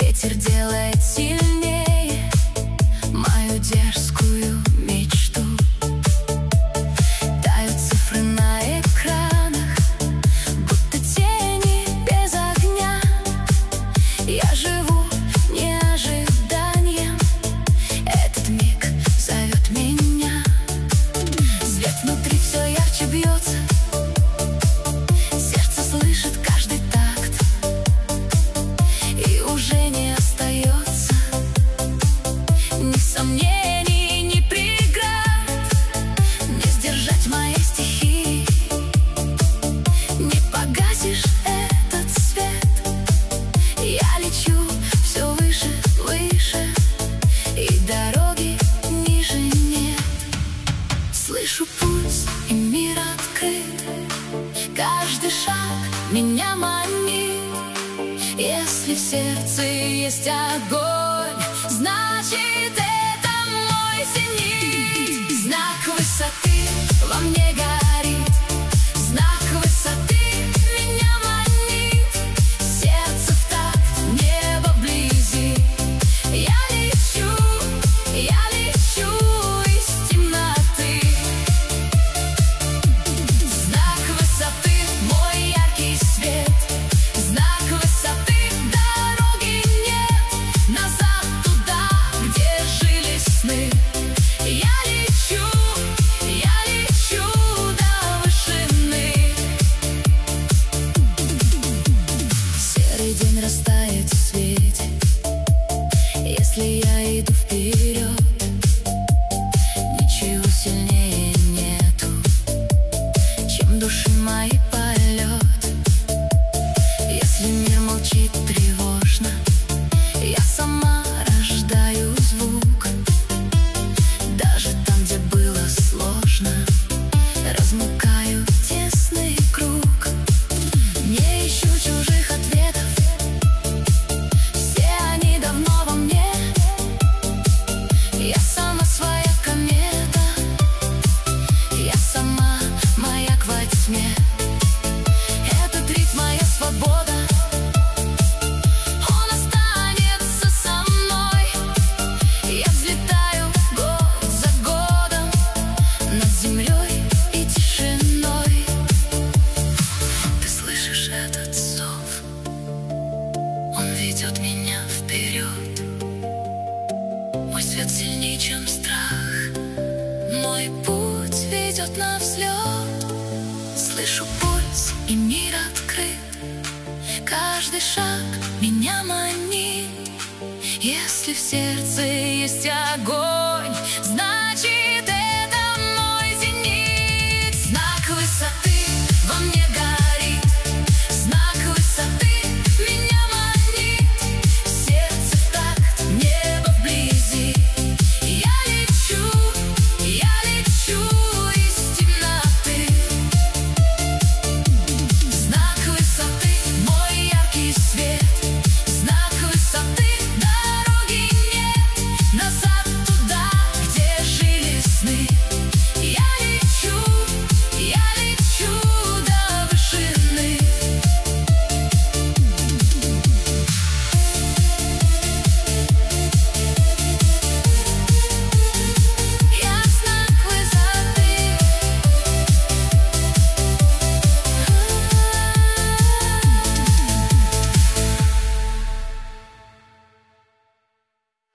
Ветер делает сильнее мою дерзкую мечту. Тают цифры на экранах, будто тени без огня. Я живу неожиданием, этот миг зовет меня. Свет внутри все ярче бьется, сердце слышит каждый такт, и уже не остается ни сомнений, ни преград. Не сдержать моей стихии, не погасишь этот свет. Я лечу все выше, выше, и дороги ниже нет. Слышу пульс, и мир открыт, каждый шаг меня манит. Если в сердце есть огонь, значит это мой зенит. Знак высоты во мне горит, знак высоты меня манит. Сердце в такт, небо вблизи. Я лечу из темноты. Знак высоты мой яркий свет, знак высоты дороги нет назад туда, где жили сны. Я лечу до вышины. Серый день растает в свете, если я иду вперед. Ничего сильнее нету, чем души моей полет. Если мир молчит тревожно, я сама рождаю звук. Даже там, где было сложно, размыкаю тесный круг. Не ищу чужих ответов, все они давно во мне. Я сама своя комета, я сама маяк во тьме. Этот ритм моя свобода, он останется со мной. Я взлетаю год за годом над землей и тишиной. Ты слышишь этот зов? Он ведет меня вперед. Мой свет сильнее, чем страх, мой путь ведет на взлет. Слышу пульс, и мир открыт, каждый шаг меня манит. Если в сердце есть огонь,